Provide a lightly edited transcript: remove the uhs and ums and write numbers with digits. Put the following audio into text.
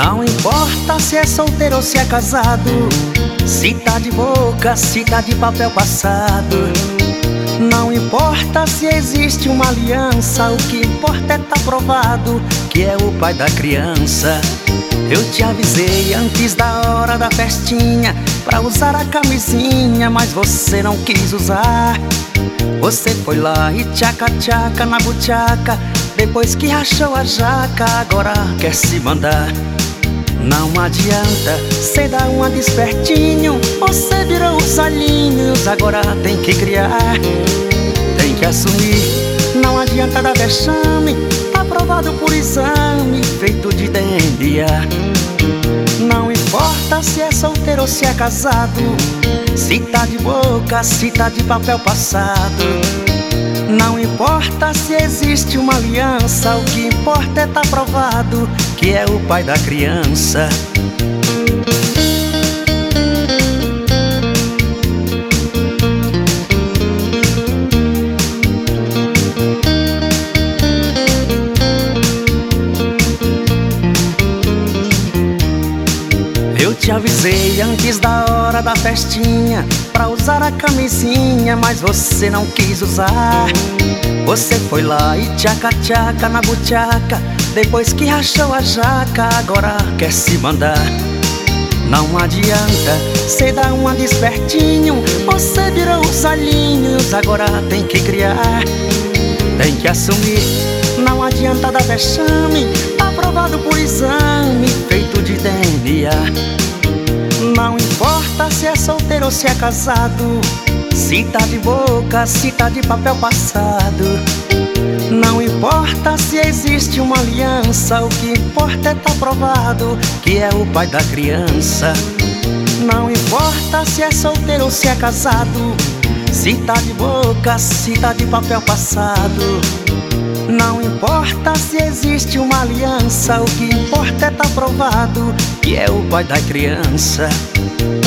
Não importa se é solteiro ou se é casado, se tá de boca, se tá de papel passado. Não importa se existe uma aliança, o que importa é tá provado que é o pai da criança. Eu te avisei antes da hora da festinha pra usar a camisinha, mas você não quis usar. Você foi lá e tchaca-tchaca na buchaca, depois que rachou a jaca, agora quer se mandar. Não adianta, cê dá uma despertinho, você virou os olhinhos, agora tem que criar, tem que assumir. Não adianta dar vexame, tá aprovado por exame, feito de DNA. Não importa se é solteiro ou se é casado, se tá de boca, se tá de papel passado. Não importa se existe uma aliança, o que importa é tá provado que é o pai da criança. Eu te avisei antes da hora da festinha pra usar a camisinha, mas você não quis usar. Você foi lá e tchaca-tchaca na buchaca, depois que rachou a jaca, agora quer se mandar. Não adianta, cê dá uma despertinho, você virou os olhinhos, agora tem que criar, tem que assumir. Não adianta dar vexame, tá aprovado por exame, feito de DNA. Não importa se é solteiro ou se é casado, se tá de boca, se tá de papel passado. Não importa se existe uma aliança, o que importa é tá provado que é o pai da criança. Não importa se é solteiro ou se é casado, se tá de boca, se tá de papel passado. Não importa se existe uma aliança, o que importa é tá provado que é o pai da criança.